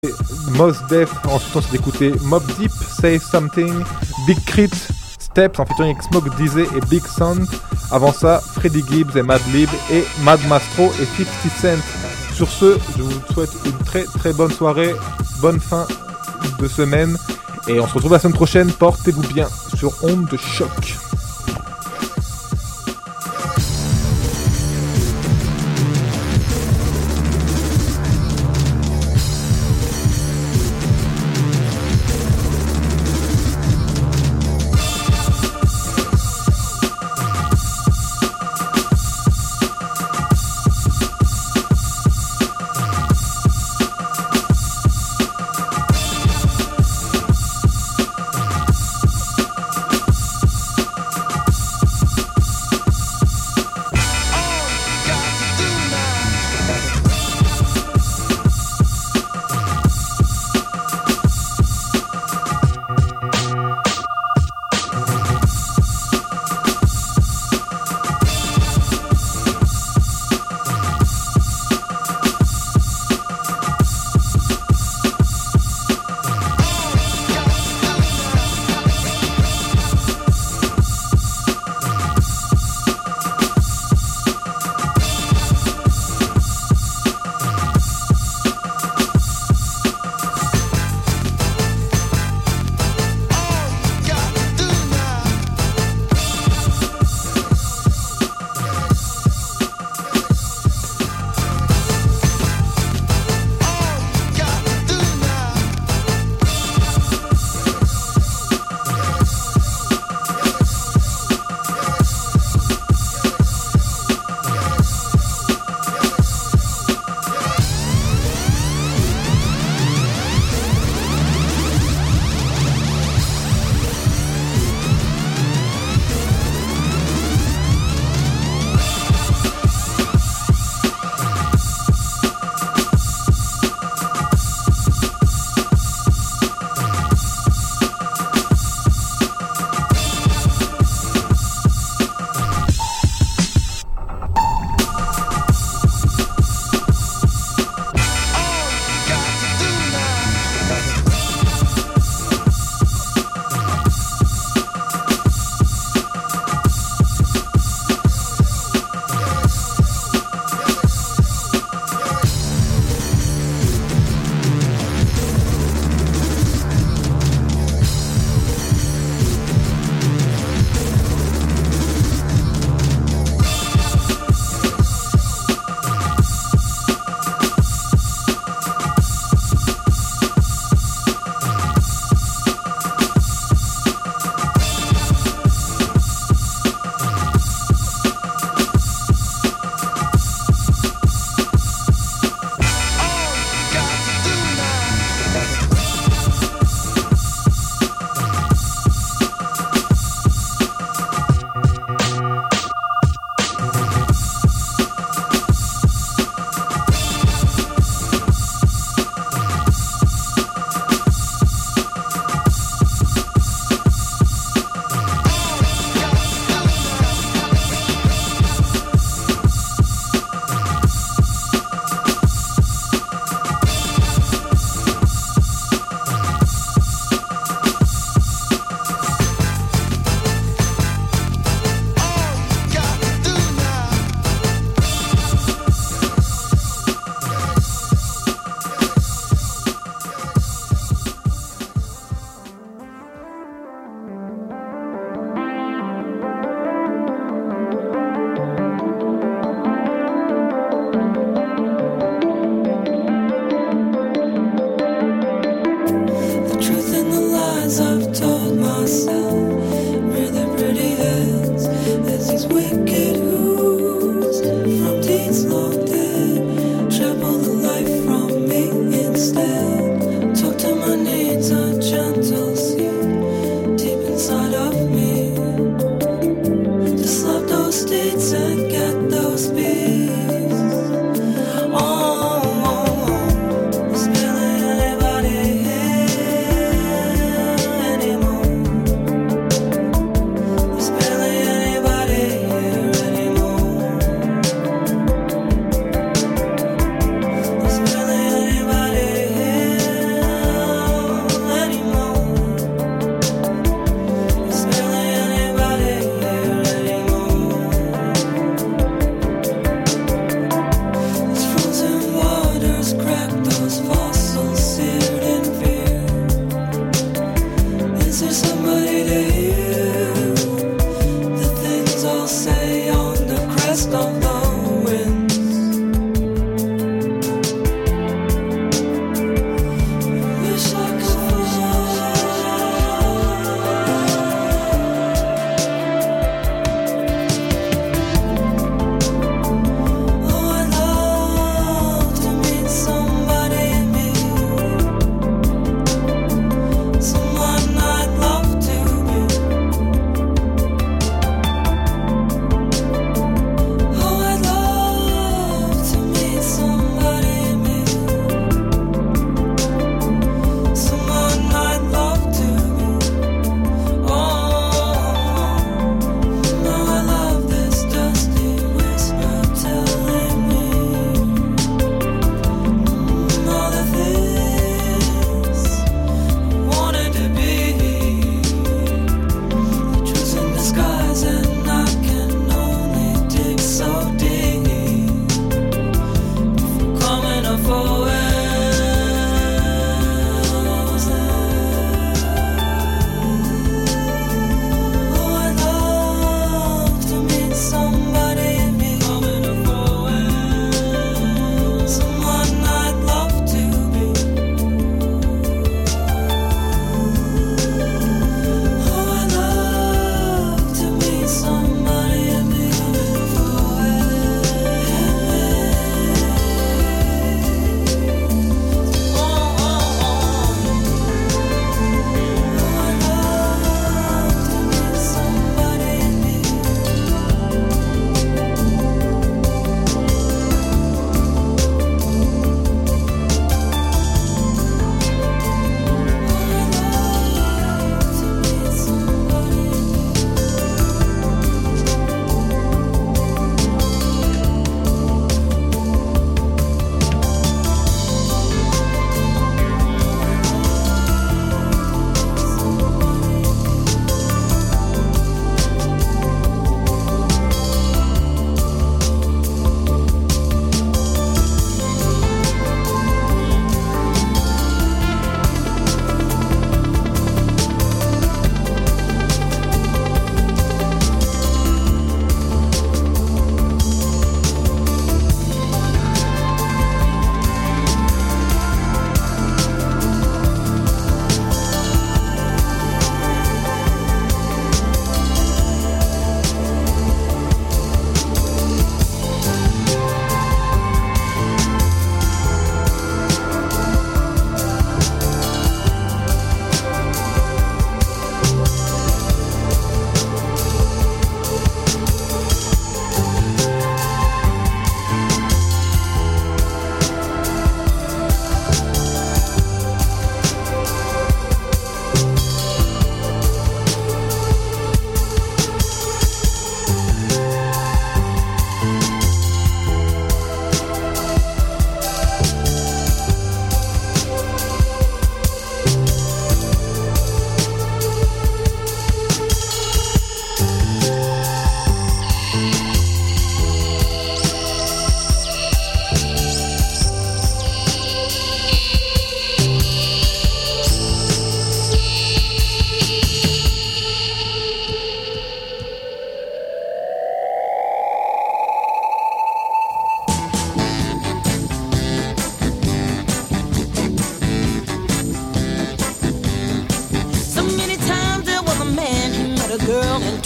Mos Def, ensuite on s'est écouté Mob Deep, Say Something, Big Crit, Steps en featuring avec Smoke Dizzy et Big Sound. Avant ça, Freddie Gibbs et Madlib et Mad Mastro et 50 Cent. Sur ce, je vous souhaite une très très bonne soirée, bonne fin de semaine et on se retrouve la semaine prochaine. Portez-vous bien sur Onde de Choc. Anymore.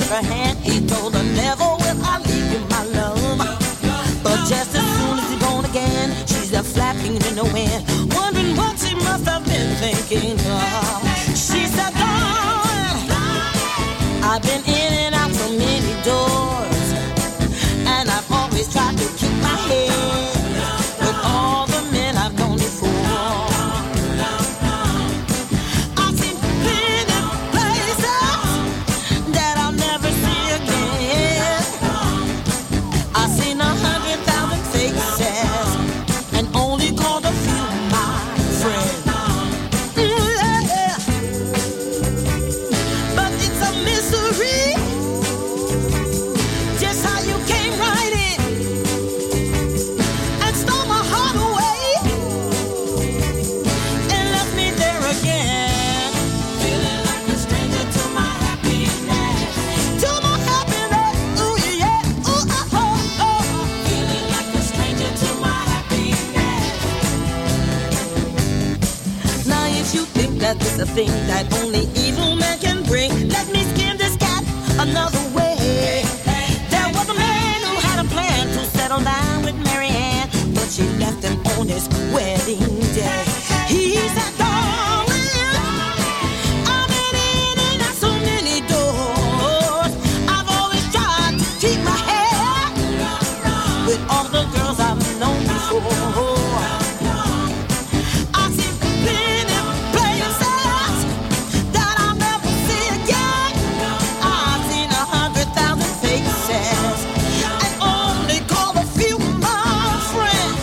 took her hand. He told her, never will I leave you, my love. But just as soon as he's gone again, she's left flapping in the wind, wondering what she must have been thinking of. She said, darling, I've been in and out so many doors, and I've always tried to keep my head with all the men I've known before. I've seen plenty places that I'll never see again. I've seen 100,000 faces and only called a few my friends. Yeah. But it's a mystery just how you came right in and stole my heart away and left me there again, feeling like a stranger to my happiness. To my happiness, ooh yeah, ooh oh oh oh. Feeling like a stranger to my happiness. Now if you think that this is a thing that only evil man can bring, let me skin this cat another way. There was a man who had a plan to settle down with Mary Ann, but she left him on his wedding day. He said, darling, I've been in and out so many doors. I've always tried to keep my head with all the girls I've known before. I've seen plenty places that I'll never see again. I've seen 100,000 faces and only call a few my friends.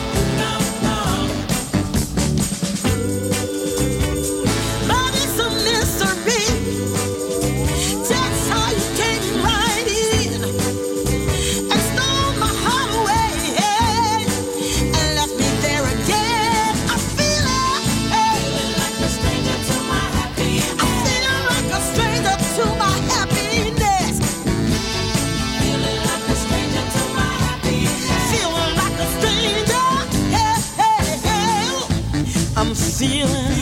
But it's a mystery just how you came right in and stole my heart away and left me there again. I feel it, feeling like a stranger to my happiness. I'm feeling like a stranger to my happiness. Feeling like a stranger to my happiness. Feeling like a stranger. Yeah, yeah, yeah. I'm feeling.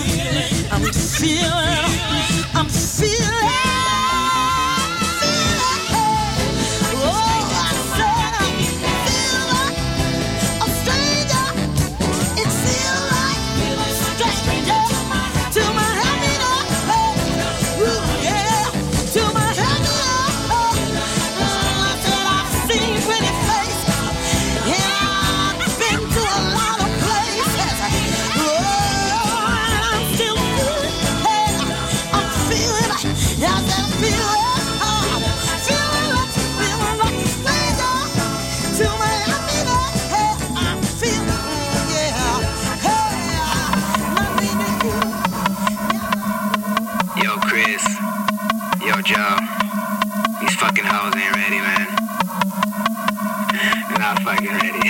Oh, I said I'm feeling a stranger. It feels like a stranger to my happiness. Ooh, yeah, to my happiness. I said I've seen pretty faces. Yeah, I've been to a lot of places. Oh, and I'm still feeling. I'm feeling. Yeah, I said I'm feeling. Feeling like a stranger to my happiness. Hey, I'm feeling. Yeah, hey, my baby. Yo, Chris. Yo, Joe. These fucking hoes ain't ready, man. They're not fucking ready.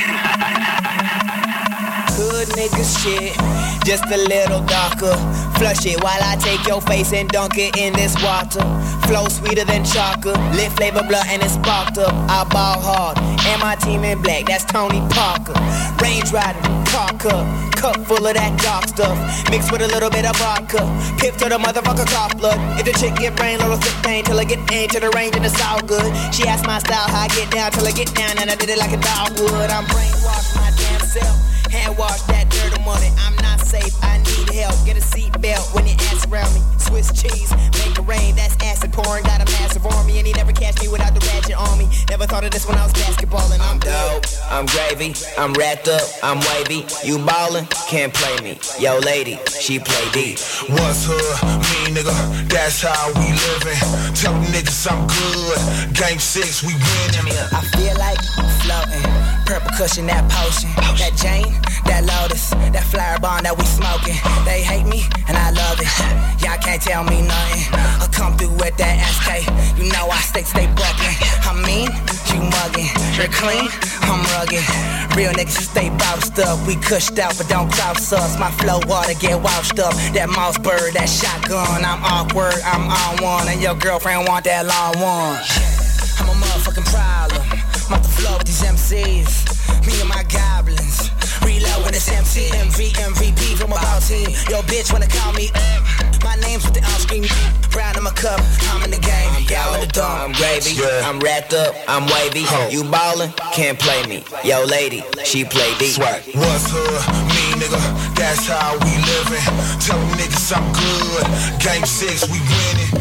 Hood nigga shit, just a little darker. Flush it while I take your face and dunk it in this water. Flow sweeter than chocolate, lit flavor blunt and it's sparked up. I ball hard, and my team in black, that's Tony Parker. Range riding, car cup full of that dark stuff. Mixed with a little bit of vodka, pip to the motherfucker cough blood. If the chick get brain, little sick pain till I get aim to the range and it's all good. She asked my style, how I get down till I get down, and I did it like a dog would. I'm brainwashed my damn self. Hand wash that dirt on money. I'm not safe, I need help. Get a seat belt when your ass around me. Swiss cheese, make it rain, that's acid pouring. Got a massive army and he never catch me without the ratchet on me. Never thought of this when I was basketballing. I'm dope, I'm gravy, I'm wrapped up, I'm wavy. You ballin', can't play me. Yo lady, she play D. What's hood, me nigga, that's how we livin'. Tell them niggas I'm good, game 6 we winning. I feel like I'm floating, purple cushion, that potion, that Jane, that Lotus, that flower bomb that we smoking. They hate me and I love it, y'all can't tell me nothing. I come through with that SK, you know I stay buckin'. I mean, you muggin', you're clean, I'm rugged. Real niggas stay boused up, we cushed out but don't cross us. My flow water get washed up, that mouse bird, that shotgun. I'm awkward, I'm on one, and your girlfriend want that long one. I'm a motherfucking problem, I'm off the floor with these MCs, me and my goblins. low when it's MC, MV, MVP from about team. Yo, bitch wanna call me my name's with the on-screen. Brown in my cup, I'm in the game. Y'all in the dome, I'm gravy. I'm wrapped up, I'm wavy. You ballin', can't play me. Yo, lady, she play D. Swag. What's hood? Me, nigga, that's how we living. Tell them niggas I'm good. Game 6, we winning.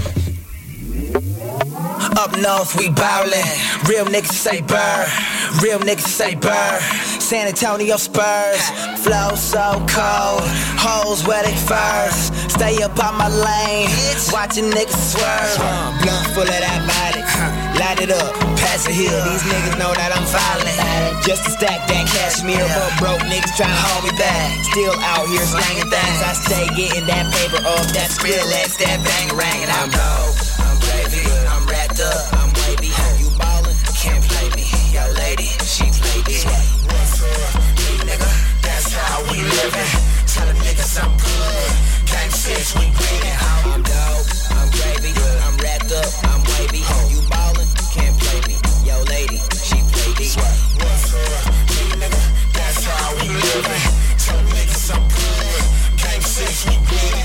Up north, we ballin'. Real niggas say burr. Real niggas say burr. San Antonio Spurs. Flow so cold. Hoes where they first. Stay up on my lane. Watching niggas swerve. Blunt full of that body. Light it up. Pass it here. These niggas know that I'm violent. Just to stack that cashmere. But broke niggas tryna hold me back. Still out here slanging things. I stay getting that paper up. That Skrillex, that bang rang. And I'm dope. I'm gravy. I'm wrapped up. I'm wavy. You ballin', can't play me. Yo, lady, she play D. What's up? Me, nigga, that's how we living. Tell them niggas I'm good. Game 6, we winning. I'm dope. I'm gravy. I'm wrapped up. I'm wavy. You ballin', can't play me. Yo, lady, she play D. What's up? Me, nigga, that's how we living. Tell them niggas I'm good. Game 6, we winning.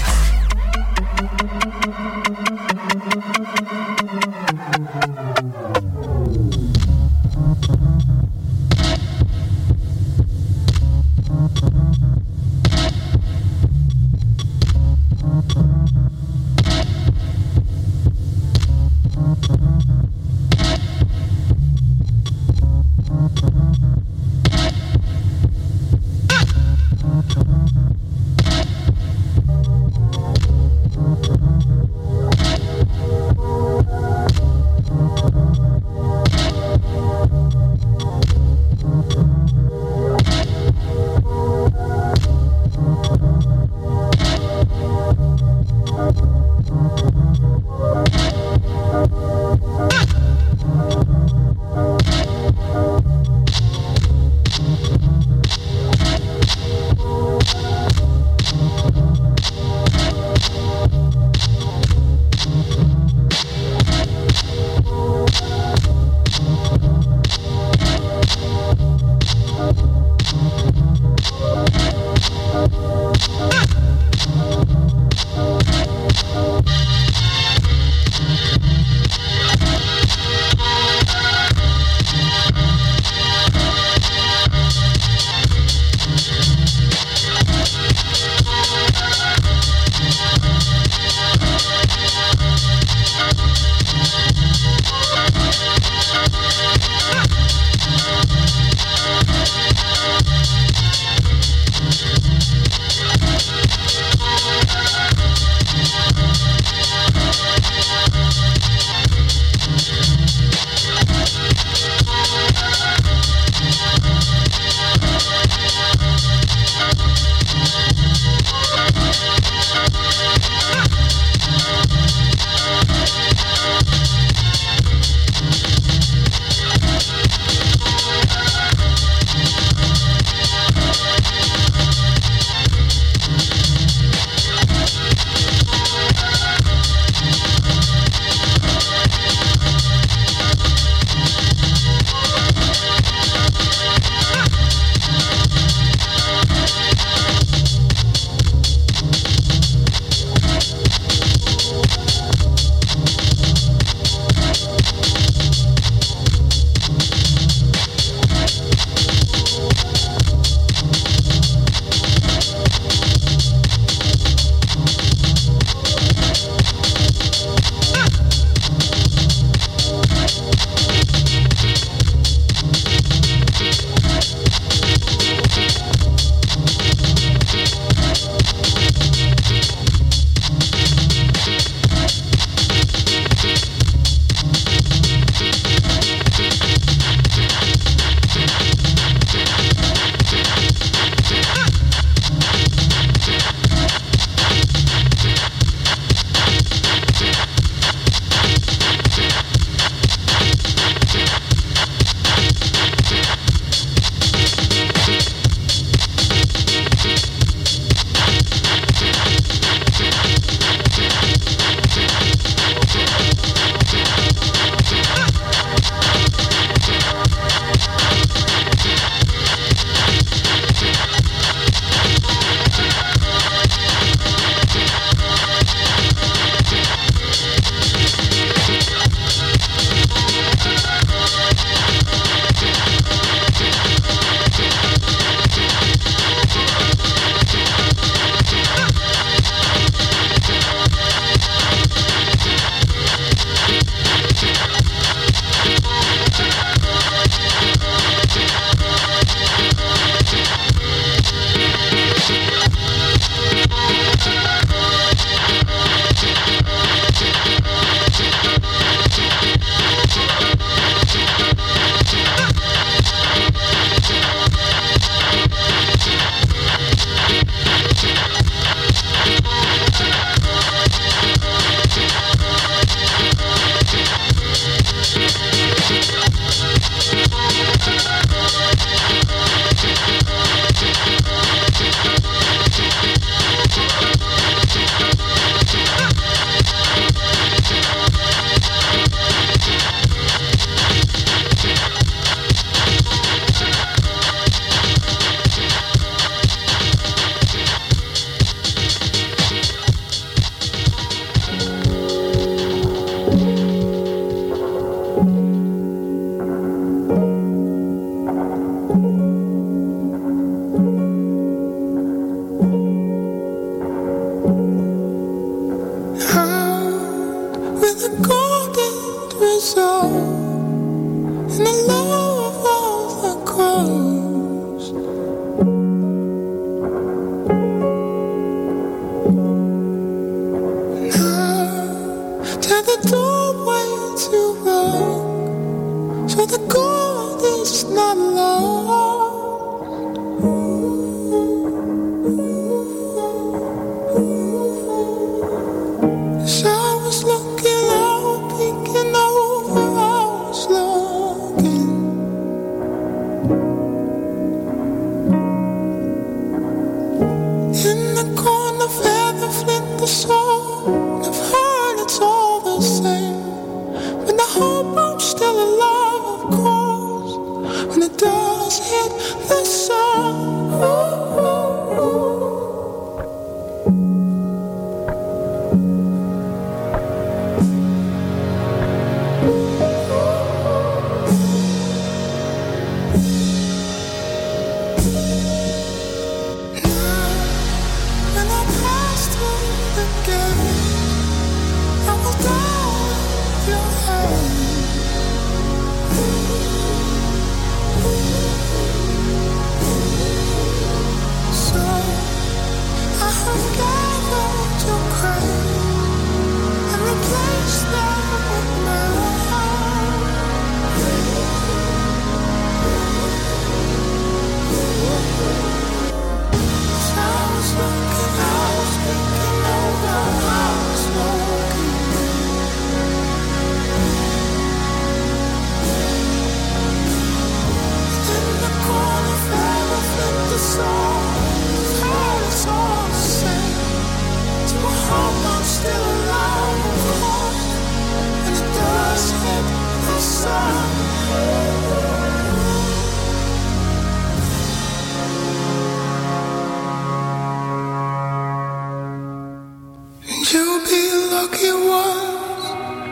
and the love of all that grows. Now, to the doorway to walk, so the gold is not lost. So I was looking out, peeking over, I was looking. In the corner, feather, flint, the sword. I've heard it's all the same, but I hope I'm still alive, of course, when it does hit the sun. When I passed through the gate, I was down with your hand. So I have gathered your grace and replaced them with I was looking, I was thinking over, I was walking. In the corner, forever flipped the song. Heart is all the same. So I hope I'm still alive, of course, when it does hit the sun. And you'll be lucky ones,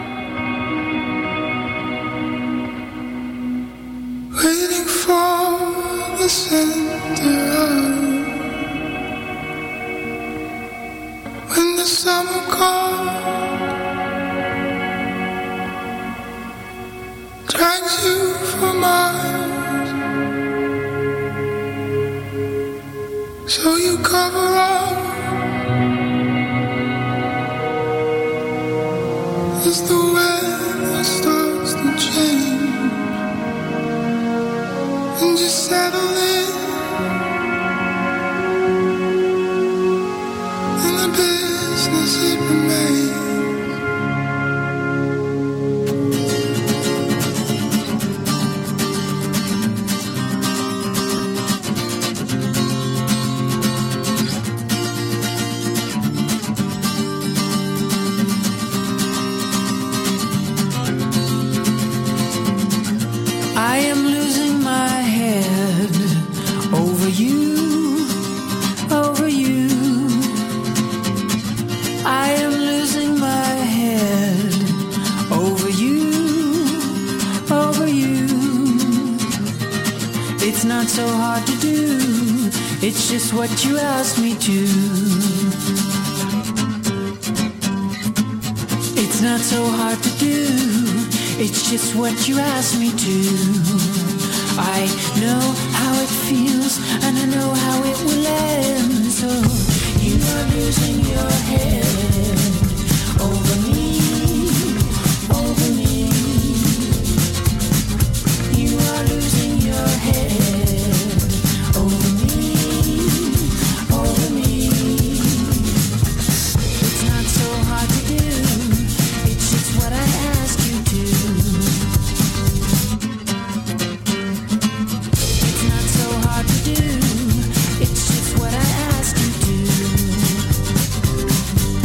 waiting for the center when the summer comes, drags you for miles, so you cover up as the weather starts to change, and you settle in the business it remains. I am losing my head over you, over you. I am losing my head over you, over you. It's not so hard to do, it's just what you asked me to. It's not so hard to do, it's just what you asked me to. I know how it feels and I know how it will end. So you are losing your head over me, over me. You are losing your head over me, over me. It's not so hard to do, it's just what I ask you to. It's not so hard to do, it's just what I ask you to.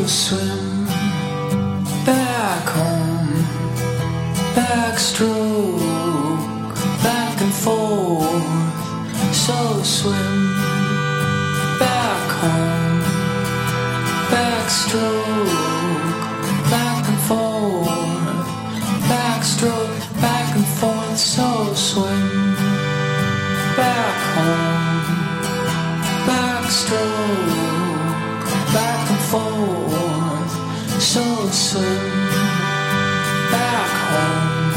swim back home, backstroke, back and forth. So swim back home, backstroke, back and forth, backstroke, back and forth. So swim back home, backstroke, back and forth. So swim back home,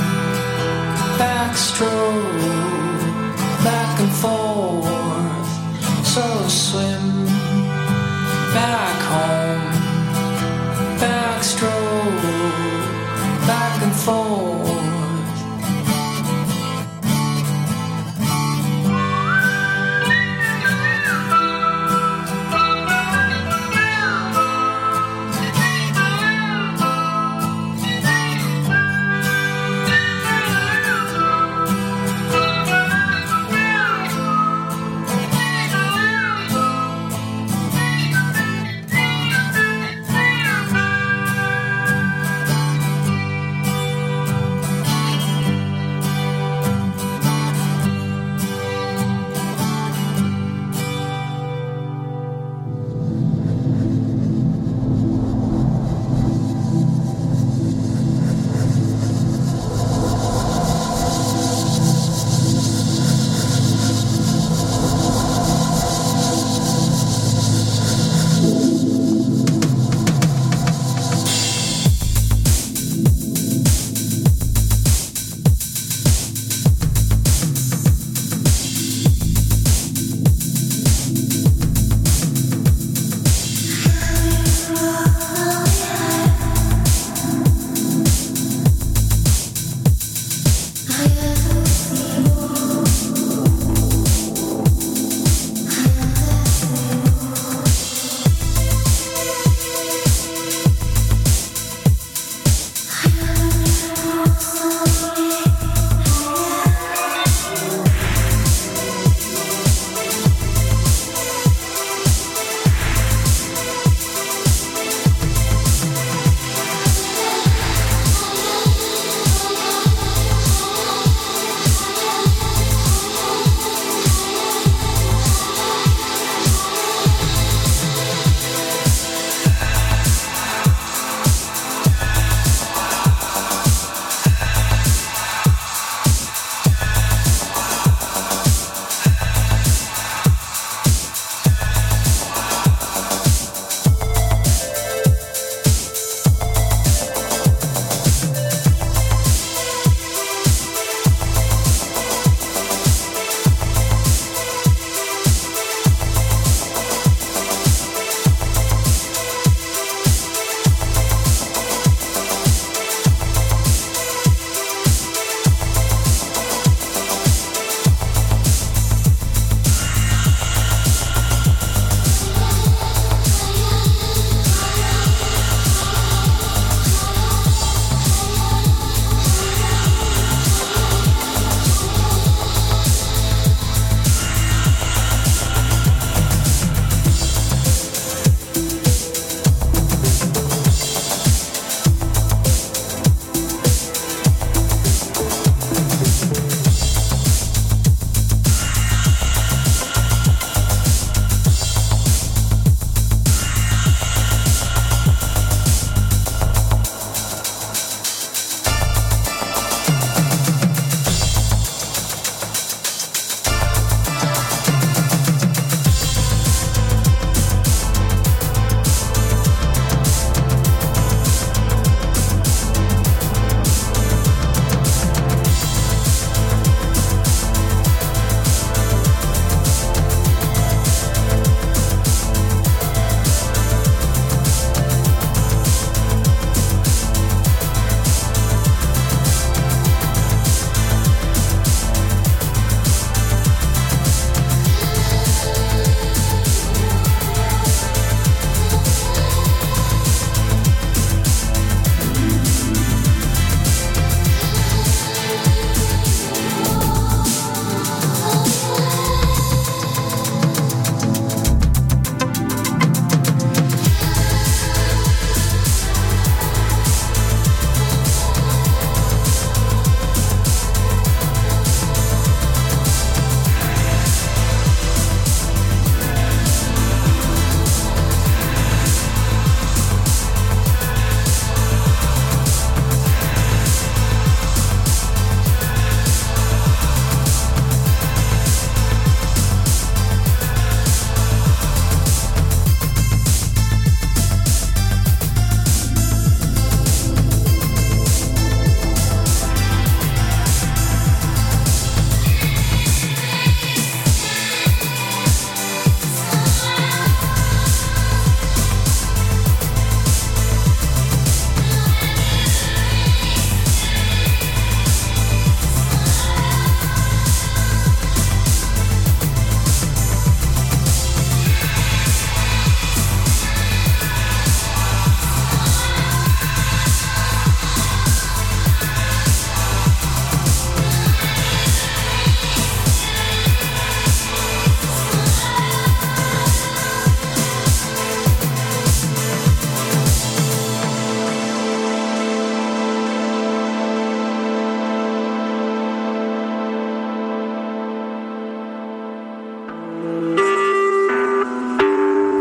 backstroke, back and forth. So swim back home, backstroke, back and forth.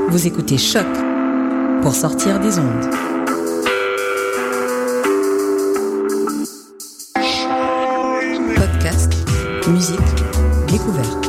Vous écoutez Choc pour sortir des ondes. Podcast, musique, découverte.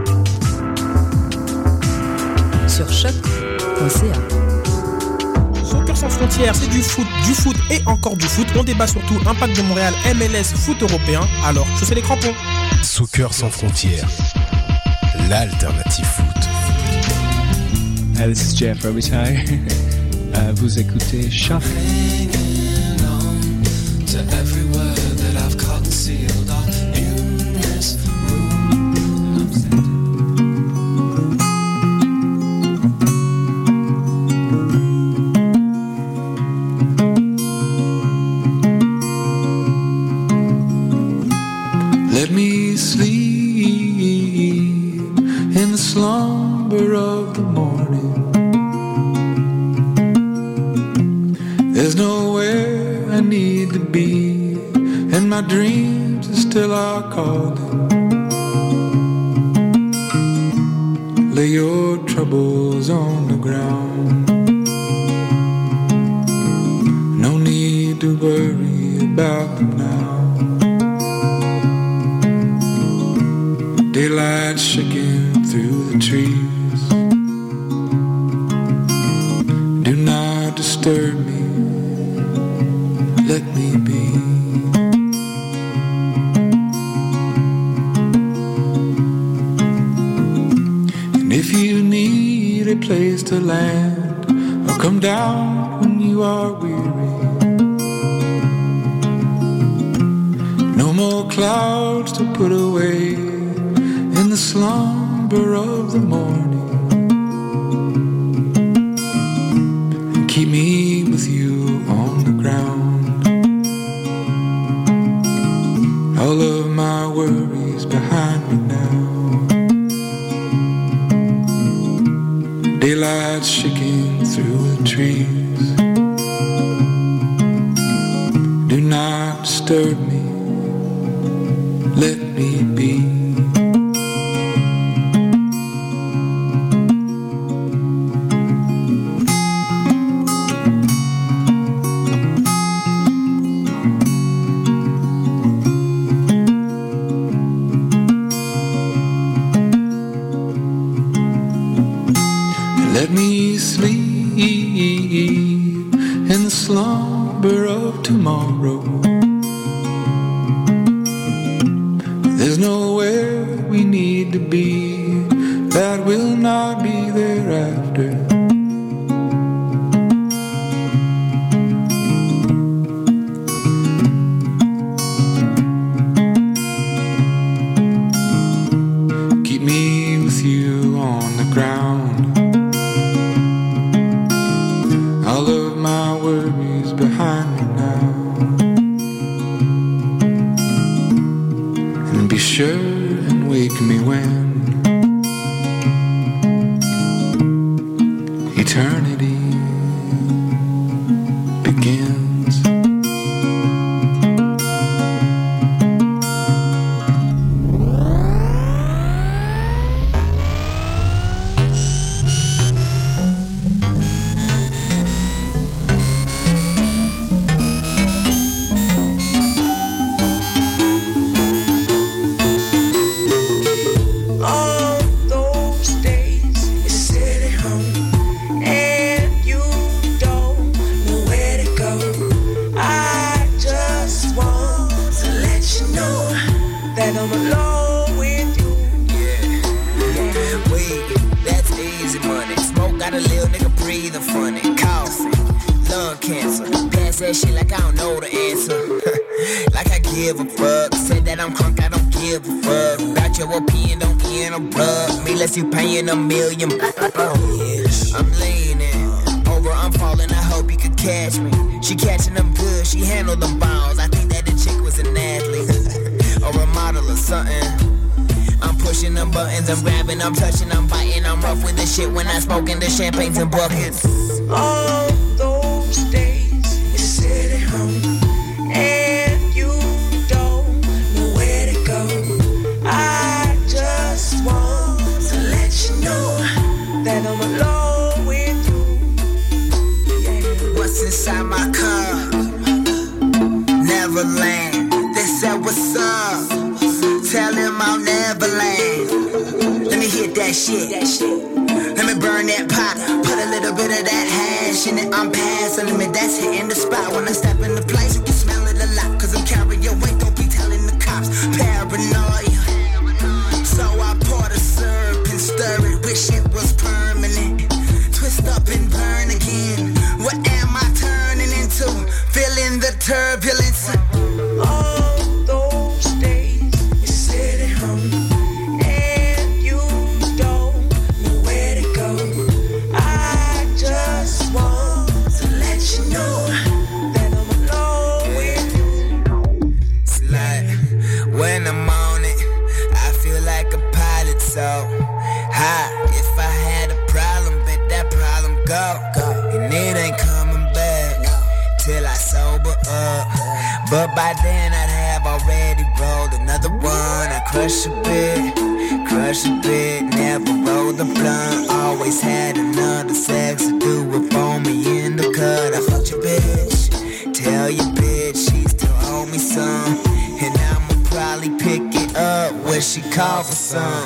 Sur choc.ca. Soccer sans frontières, c'est du foot et encore du foot. On débat surtout impact de Montréal, MLS, foot européen. Alors, chaussez les crampons. Soccer sans frontières, l'alternative foot. This is Jeff Robitaille. Vous écoutez Choc. Let me sleep in the slumber of the morning. There's nowhere I need to be, and my dreams are still are calling. Lay your troubles on the ground. No need to worry about them now. Daylight shaking through the trees. Do not disturb me, let me be. And if you need a place to land, or come down when you are weary, no more clouds to put away in the slumber of the morning. And keep me with you on the ground. All of my worries behind me now. Daylight shaking through the trees. Do not disturb me, let me be. Let me sleep in the slumber of tomorrow. There's nowhere we need to be that will not be thereafter. Keep me with you on the ground. All of my worries behind me now. And be sure and wake me when eternity begins. You paying $1 million. I'm leaning over, I'm falling. I hope you could catch me. She catching them good, she handled them balls. I think that the chick was an athlete or a model or something. I'm pushing them buttons, I'm grabbing, I'm touching, I'm biting. I'm rough with the shit when I smoke in the champagnes and buckets. All those days you sit at home and you don't know where to go. I just want to let you know that I'm alone with what's up. Tell him I'm Neverland. Let me hit that shit. Let me burn that pot. Put a little bit of that hash in it. I'm past the limit. That's hitting the spot. When I step in the place, you can smell it a lot. Cause I'm carrying your weight. Don't be telling the cops. Paranoia. So I pour the syrup and stir it. Wish it was permanent. Twist up and burn again. What am I turning into? Feeling the turbulence. All those days you sit at home and you don't know where to go. I just want to let you know that I'm alone with you. It's like when I'm on it, I feel like a pilot, so high. If I had a problem, bet that problem go. And it ain't coming back till I sober up. But by then I'd have already rolled another one. I crush a bit, never rolled the blunt. Always had another sex to do with on me in the cut. I fucked your bitch, tell your bitch she still owe me some. And I'ma probably pick it up when she call for some.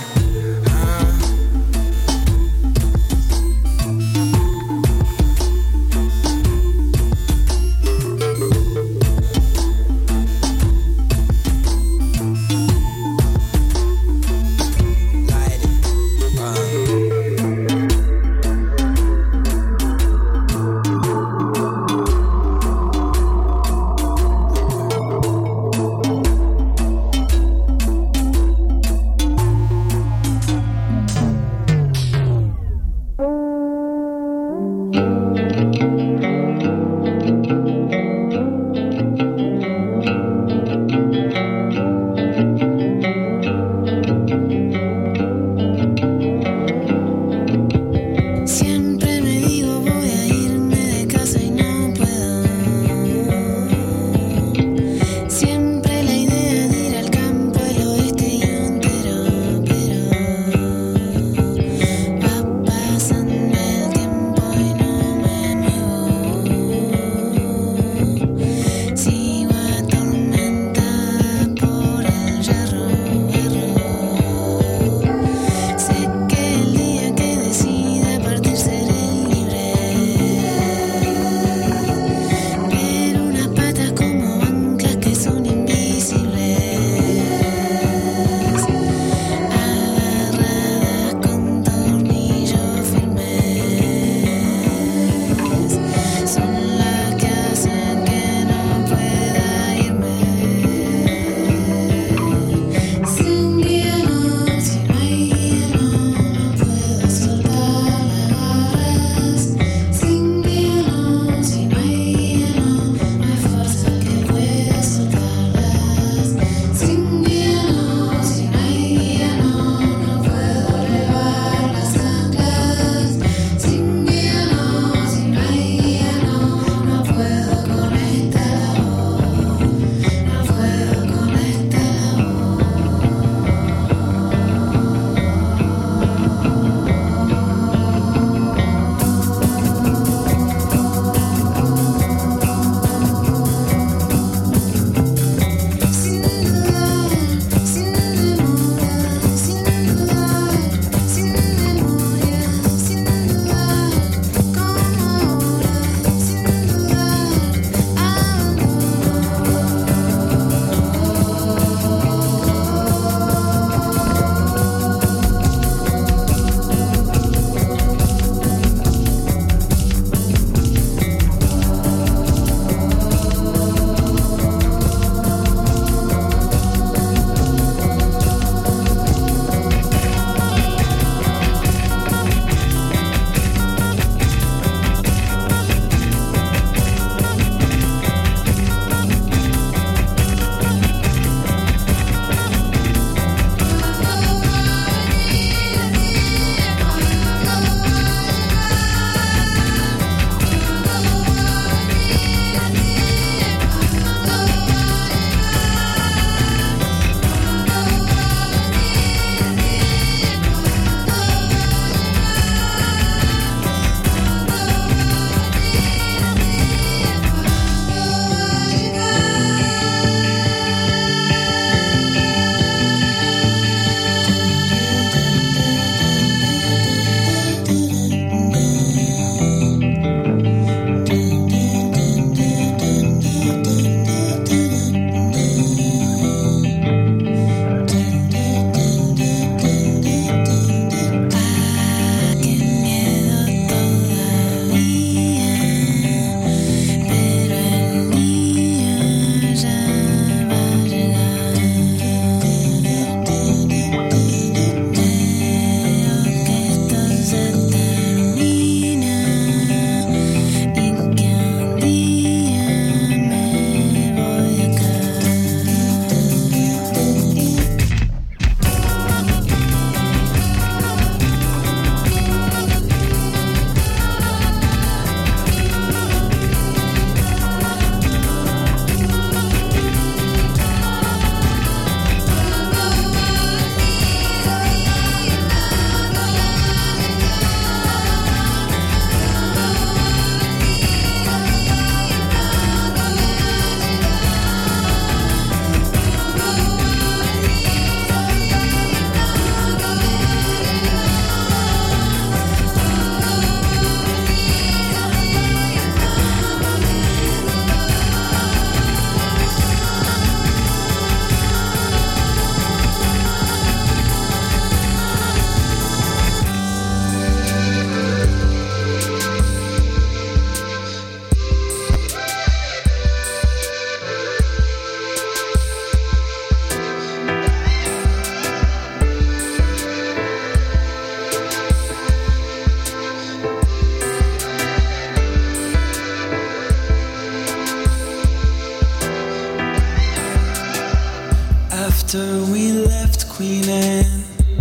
Queen Anne.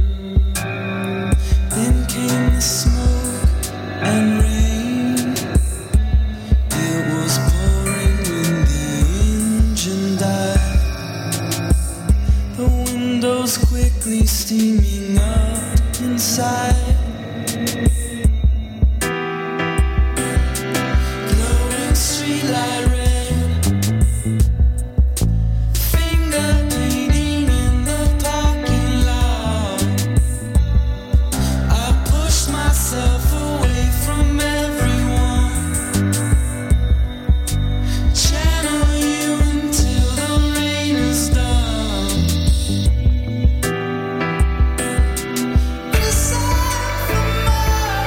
Then came the smoke and rain. It was pouring when the engine died. The windows quickly steaming up inside. Glowing streetlight red. It's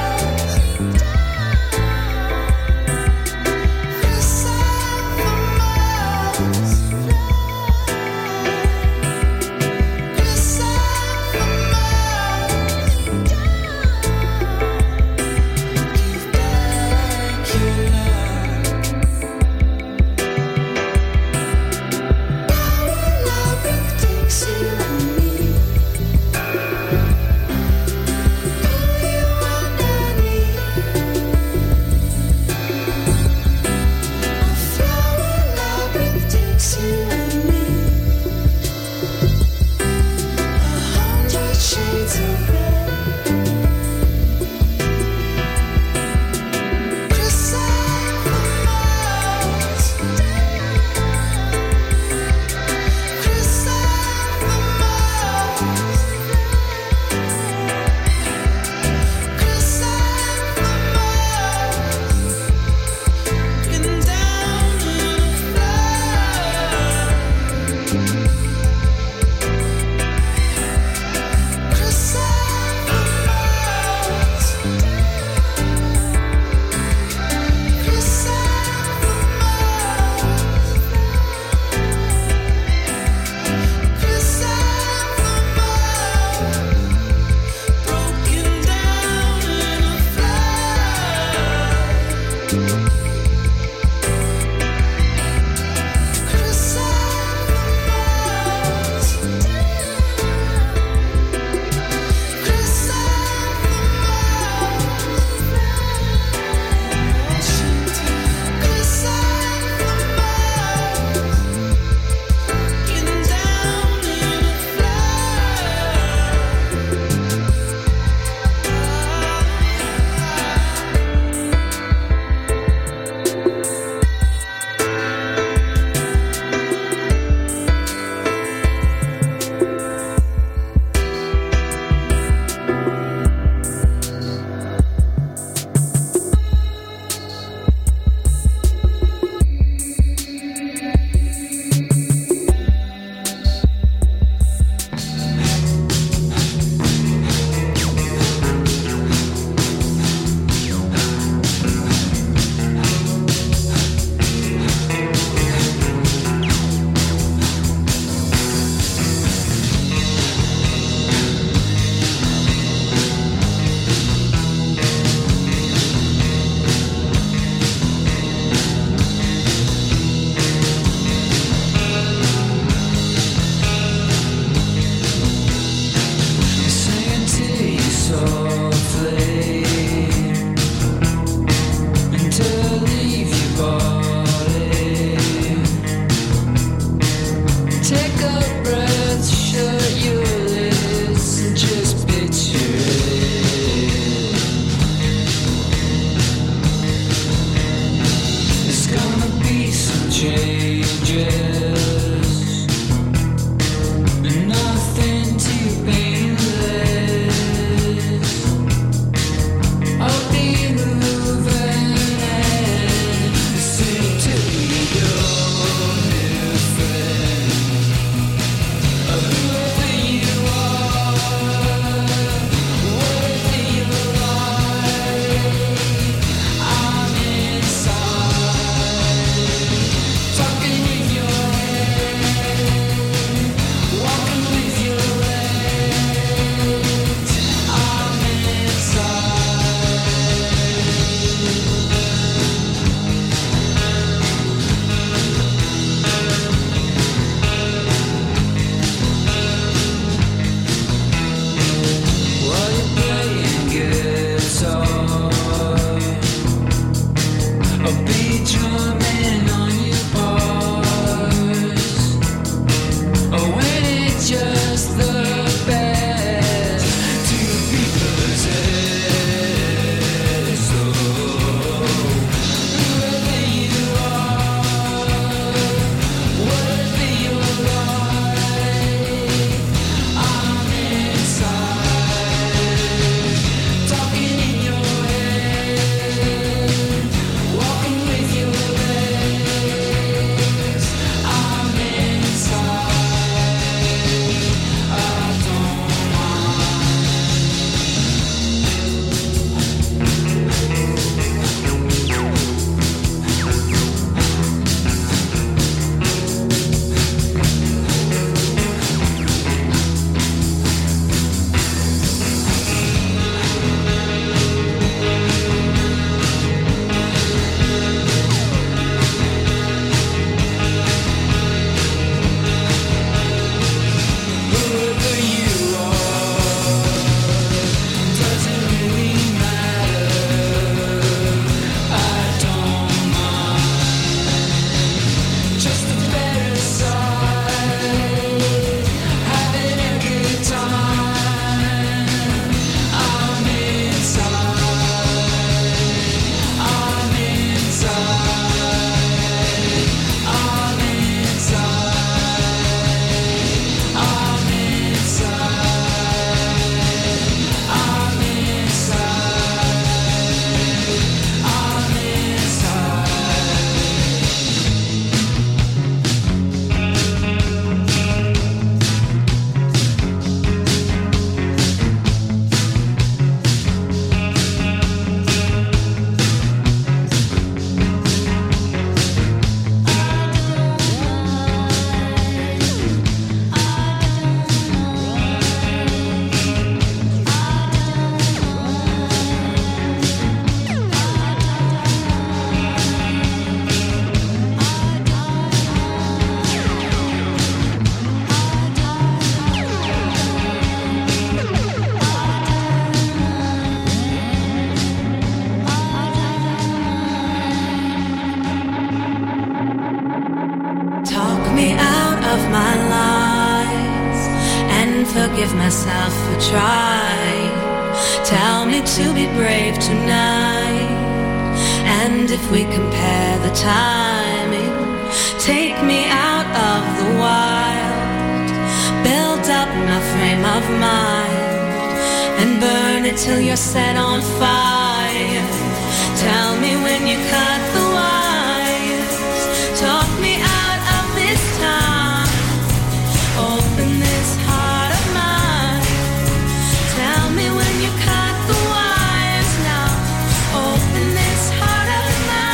myself a try. Tell me to be brave tonight. And if we compare the timing, take me out of the wild, build up my frame of mind, and burn it till you're set on fire. Tell me when you cut the wires, talk me out of this time, open this heart of mine. Tell me when you cut the wires now, open this heart of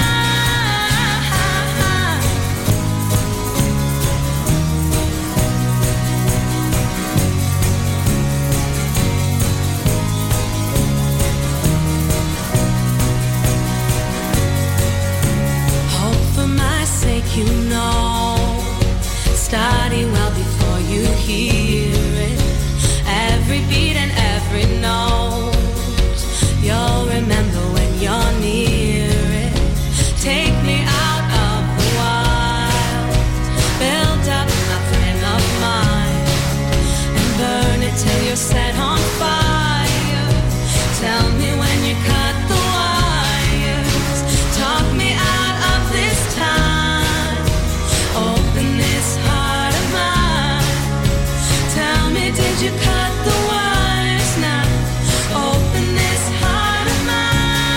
mine. Hope for my sake, you know, study well before you hear it. Every beat and every note, you'll remember when you're near it. Take me out of the wild, build up my frame of mind, and burn it till you're set on fire. Tell me when you cut the wires, talk me out of this time, open this heart of mine. Tell me, did you cut the wires now, open this heart of mine.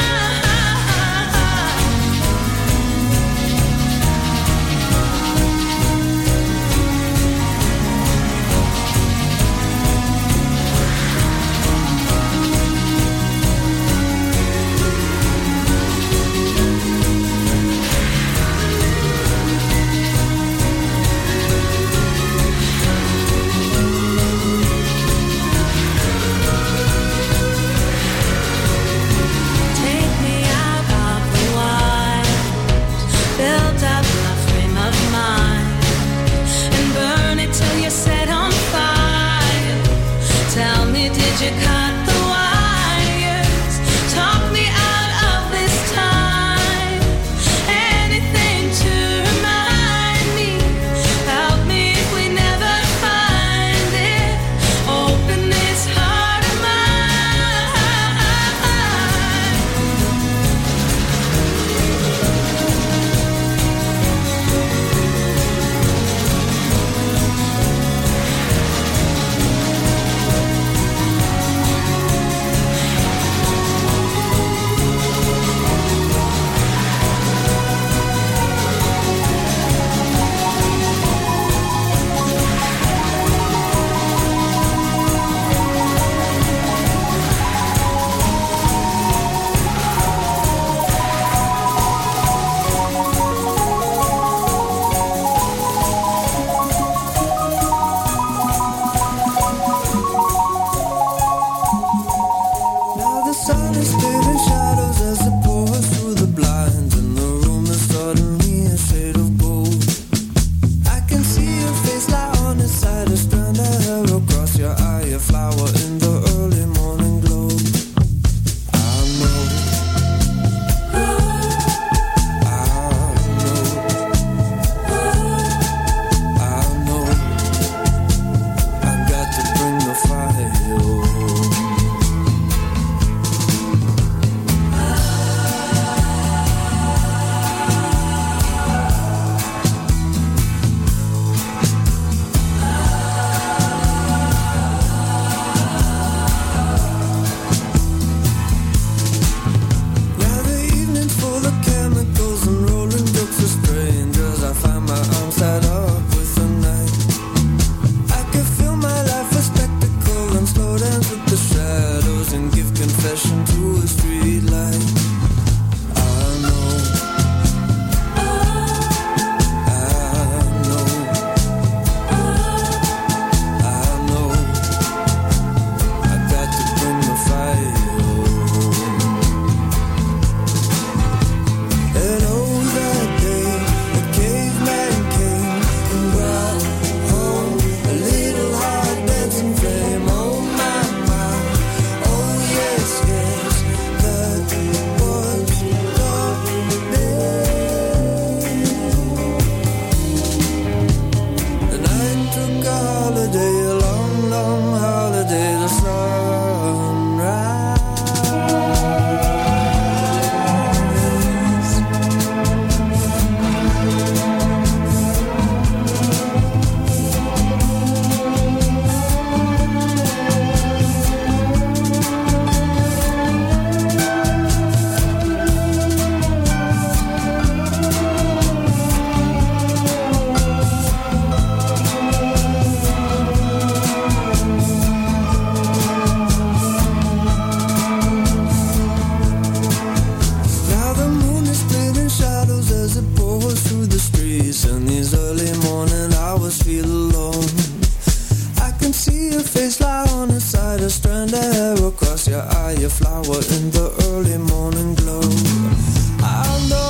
Take me out of the wild, build up my frame of mind, and burn it till you're set on fire. Tell me, did you cut the wires? Talk me out of this time. Anything to remind me. Help me if we never find it. Open this heart of mine. Now the sun is spitting shadows as it pours through the blinds, and the room is suddenly a shade of gold. I can see your face lie on its side, a strand of hair across your eye, a flower in the early morning glow. I know, I've got to bring the fire. Now the evening's full of chemicals and rolling jokes of strangers. I find my arms tied up with the night. I can feel my life a spectacle and slow dance with the shadows and give confession to a street light. I know, I've got to bring the fire. And oh, that day, a caveman came and brought home a little hot dancing flame. Oh my, oh yes, yes. a strand of hair across your eye, a flower in the early morning glow. I know.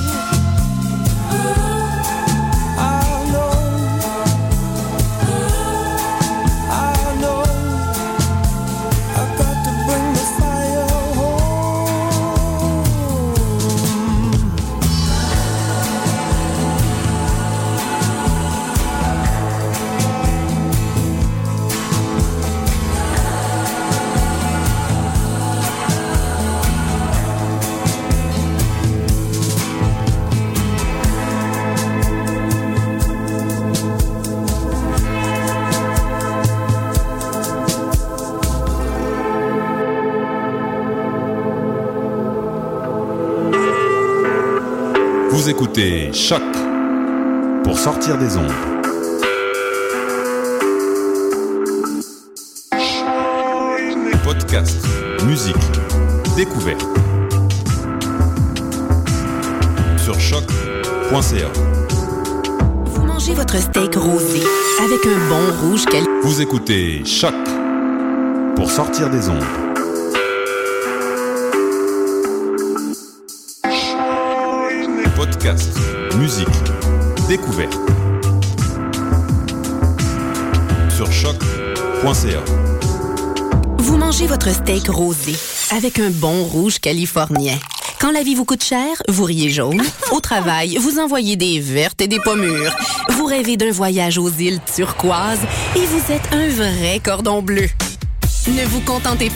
Vous écoutez Choc pour sortir des ondes. Podcast, musique, découverte. Sur choc.ca. Vous mangez votre steak rosé avec un bon rouge qualité. Vous écoutez Choc pour sortir des ondes. Podcast, musique, découverte. Sur choc.ca. Vous mangez votre steak rosé avec un bon rouge californien. Quand la vie vous coûte cher, vous riez jaune. Au travail, vous envoyez des vertes et des pommures. Vous rêvez d'un voyage aux îles turquoises et vous êtes un vrai cordon bleu. Ne vous contentez